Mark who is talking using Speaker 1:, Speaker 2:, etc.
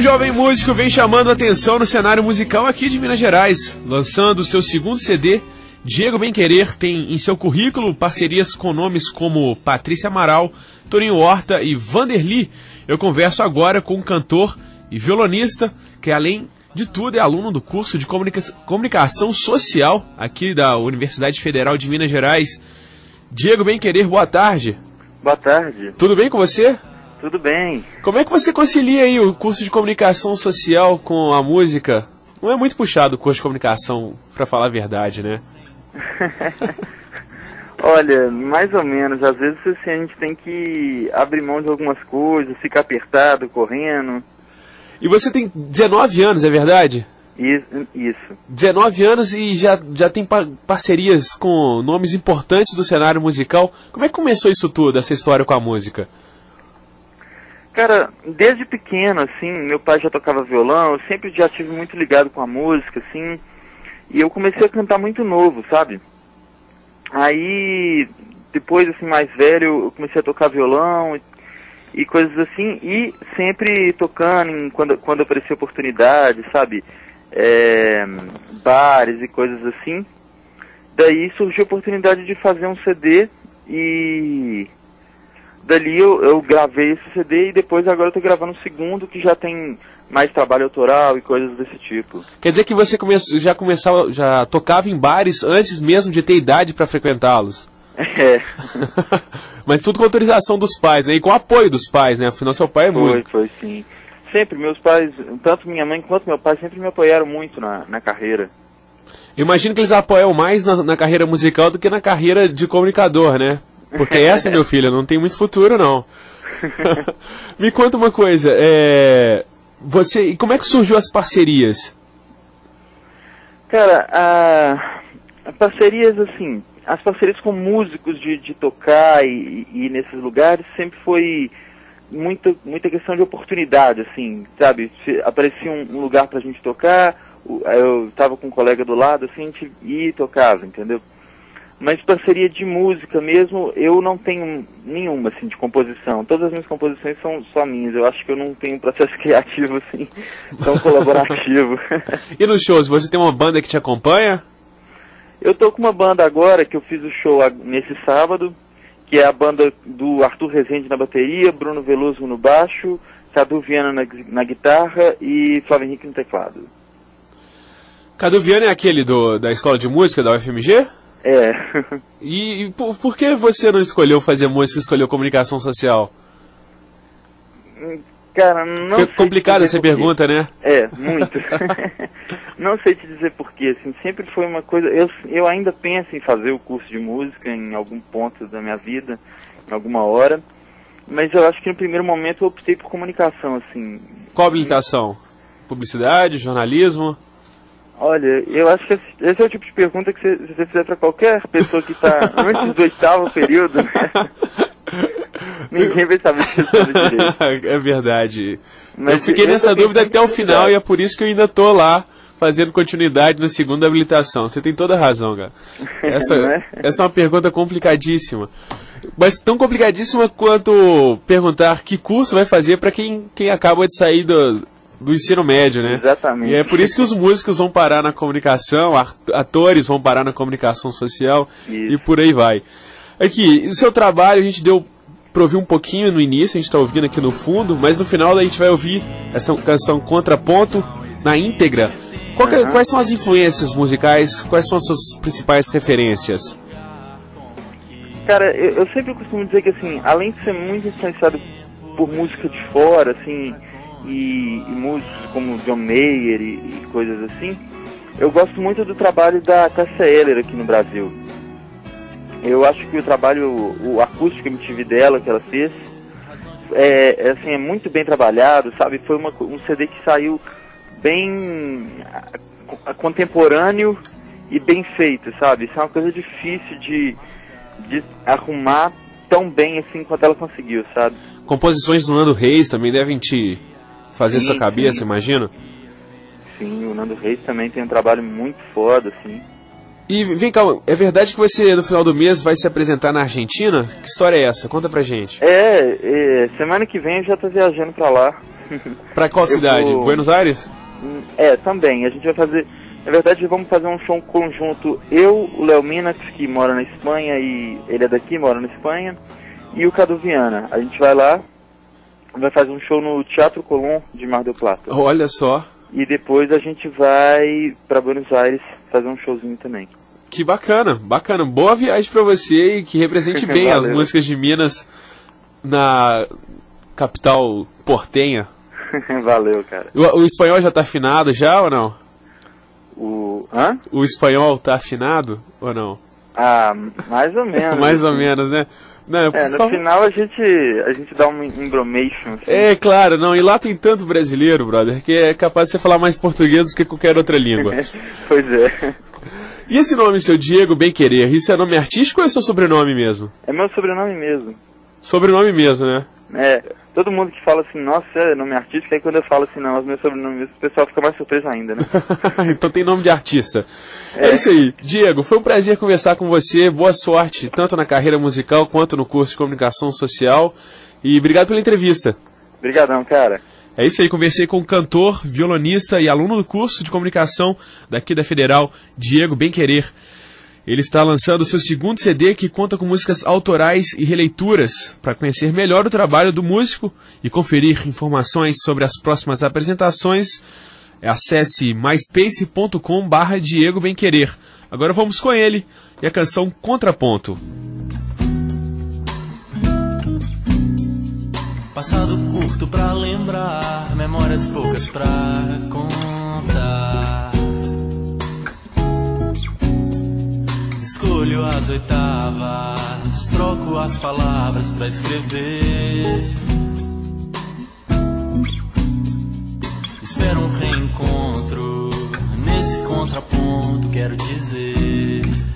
Speaker 1: jovem músico vem chamando a atenção no cenário musical aqui de Minas Gerais. Lançando seu segundo CD, Diego Bem Querer tem em seu currículo parcerias com nomes como Patrícia Amaral, Toninho Horta e Vanderly. Eu converso agora com um cantor e violonista que, além de tudo, é aluno do curso de Comunicação Social aqui da Universidade Federal de Minas Gerais. Diego Bem Querer, boa tarde.
Speaker 2: Boa tarde.
Speaker 1: Tudo bem com você?
Speaker 2: Tudo bem.
Speaker 1: Como é que você concilia aí o curso de Comunicação Social com a música? Não é muito puxado o curso de Comunicação, pra falar a verdade, né?
Speaker 2: Olha, mais ou menos. Às vezes assim, a gente tem que abrir mão de algumas coisas, ficar apertado, correndo.
Speaker 1: E você tem 19 anos, é verdade?
Speaker 2: Isso.
Speaker 1: 19 anos e já tem parcerias com nomes importantes do cenário musical. Como é que começou isso tudo, essa história com a música?
Speaker 2: Cara, desde pequeno, assim, meu pai já tocava violão, eu sempre já tive muito ligado com a música, assim, e eu comecei a cantar muito novo, sabe? Aí, depois, assim, mais velho, eu comecei a tocar violão e coisas assim, e sempre tocando quando aparecia oportunidade, sabe? Bares e coisas assim. Daí surgiu a oportunidade de fazer um CD e dali eu gravei esse CD e depois agora eu tô gravando um segundo que já tem mais trabalho autoral e coisas desse tipo.
Speaker 1: Quer dizer que você já tocava em bares antes mesmo de ter idade para frequentá-los?
Speaker 2: É.
Speaker 1: Mas tudo com autorização dos pais, né? E com apoio dos pais, né? Afinal, seu pai é músico.
Speaker 2: Foi sim. Sempre, meus pais, tanto minha mãe quanto meu pai, sempre me apoiaram muito na carreira.
Speaker 1: Eu imagino que eles apoiam mais na carreira musical do que na carreira de comunicador, né? Porque essa, meu filho, não tem muito futuro, não. Me conta uma coisa, e como é que surgiu as parcerias?
Speaker 2: Cara, parcerias assim, as parcerias com músicos de tocar e nesses lugares sempre foi muita questão de oportunidade, assim, sabe? Se aparecia um lugar pra gente tocar, eu tava com um colega do lado, assim, a gente ia e tocava, entendeu? Mas parceria de música mesmo, eu não tenho nenhuma, assim, de composição. Todas as minhas composições são só minhas. Eu acho que eu não tenho um processo criativo, assim, tão colaborativo.
Speaker 1: E nos shows, você tem uma banda que te acompanha?
Speaker 2: Eu tô com uma banda agora, que eu fiz o show nesse sábado, que é a banda do Arthur Rezende na bateria, Bruno Veloso no baixo, Cadu Viana na guitarra e Flávio Henrique no teclado.
Speaker 1: Cadu Viana é aquele da escola de música da UFMG?
Speaker 2: É.
Speaker 1: E por que você não escolheu fazer música e escolheu comunicação social?
Speaker 2: Cara, não sei.
Speaker 1: É complicada essa pergunta, né?
Speaker 2: É, muito. Não sei te dizer porquê, assim, sempre foi uma coisa... Eu ainda penso em fazer o curso de música em algum ponto da minha vida, em alguma hora, mas eu acho que no primeiro momento eu optei por comunicação, assim.
Speaker 1: Qual habilitação? Publicidade, jornalismo?
Speaker 2: Olha, eu acho que esse é o tipo de pergunta que você fizer para qualquer pessoa que está antes do 8º período, né? Ninguém vai saber responder direito.
Speaker 1: É verdade.
Speaker 2: Mas
Speaker 1: eu fiquei nessa dúvida até o final e é por isso que eu ainda tô lá fazendo continuidade na segunda habilitação. Você tem toda a razão, cara. Essa é uma pergunta complicadíssima. Mas tão complicadíssima quanto perguntar que curso vai fazer para quem acaba de sair do ensino médio, né?
Speaker 2: Exatamente.
Speaker 1: E é por isso que os músicos vão parar na comunicação, atores vão parar na comunicação social. Isso. E por aí vai. Aqui, o seu trabalho a gente deu pra ouvir um pouquinho no início, a gente tá ouvindo aqui no fundo, mas no final a gente vai ouvir essa canção Contraponto na íntegra. Quais são as influências musicais, quais são as suas principais referências?
Speaker 2: Cara, eu sempre costumo dizer que, assim, além de ser muito influenciado por música de fora, assim, e músicos como John Mayer e coisas assim, eu gosto muito do trabalho da Cássia Eller aqui no Brasil. Eu acho que o acústico MTV dela, que ela fez, é muito bem trabalhado, sabe? Foi um CD que saiu bem contemporâneo e bem feito, sabe? Isso é uma coisa difícil de arrumar tão bem assim quanto ela conseguiu, sabe?
Speaker 1: Composições do Nando Reis também devem te fazer sua cabeça, imagino?
Speaker 2: Sim, o Nando Reis também tem um trabalho muito foda, assim.
Speaker 1: E vem cá, é verdade que você no final do mês vai se apresentar na Argentina? Que história é essa? Conta pra gente.
Speaker 2: Semana que vem eu já tô viajando pra lá.
Speaker 1: Pra qual cidade? Buenos Aires?
Speaker 2: Também. A gente vai fazer... Na verdade, vamos fazer um show conjunto. Eu, o Léo Minax, que mora na Espanha, e ele é daqui, mora na Espanha, e o Cadu Viana. A gente vai lá, vai fazer um show no Teatro Colón de Mar del Plata.
Speaker 1: Olha só.
Speaker 2: E depois a gente vai pra Buenos Aires fazer um showzinho também.
Speaker 1: Que bacana, bacana. Boa viagem pra você e que represente bem as músicas de Minas na capital portenha.
Speaker 2: Valeu, cara.
Speaker 1: O espanhol já tá afinado já ou não?
Speaker 2: Hã?
Speaker 1: O espanhol tá afinado ou não?
Speaker 2: Ah, mais ou menos.
Speaker 1: Mais ou menos, né? Não,
Speaker 2: no final a gente dá um embromation. Assim.
Speaker 1: É, claro, não. E lá tem tanto brasileiro, brother, que é capaz de você falar mais português do que qualquer outra língua.
Speaker 2: Pois é.
Speaker 1: E esse nome seu, Diego Bem Querer, isso é nome artístico ou é seu sobrenome mesmo?
Speaker 2: É meu sobrenome mesmo.
Speaker 1: Sobrenome mesmo, né?
Speaker 2: Todo mundo que fala assim, nossa, é nome artístico, aí quando eu falo assim, não, é meu sobrenome mesmo, o pessoal fica mais surpreso ainda, né?
Speaker 1: Então tem nome de artista. É isso aí. Diego, foi um prazer conversar com você, boa sorte, tanto na carreira musical quanto no curso de comunicação social, e obrigado pela entrevista.
Speaker 2: Obrigadão, cara.
Speaker 1: É isso aí, conversei com o cantor, violonista e aluno do curso de comunicação daqui da Federal, Diego Bem Querer. Ele está lançando o seu segundo CD que conta com músicas autorais e releituras. Para conhecer melhor o trabalho do músico e conferir informações sobre as próximas apresentações, acesse myspace.com/Diego Bem Querer. Agora vamos com ele e a canção Contraponto.
Speaker 3: Passado curto pra lembrar, memórias poucas pra contar. Escolho as oitavas, troco as palavras pra escrever. Espero um reencontro, nesse contraponto quero dizer.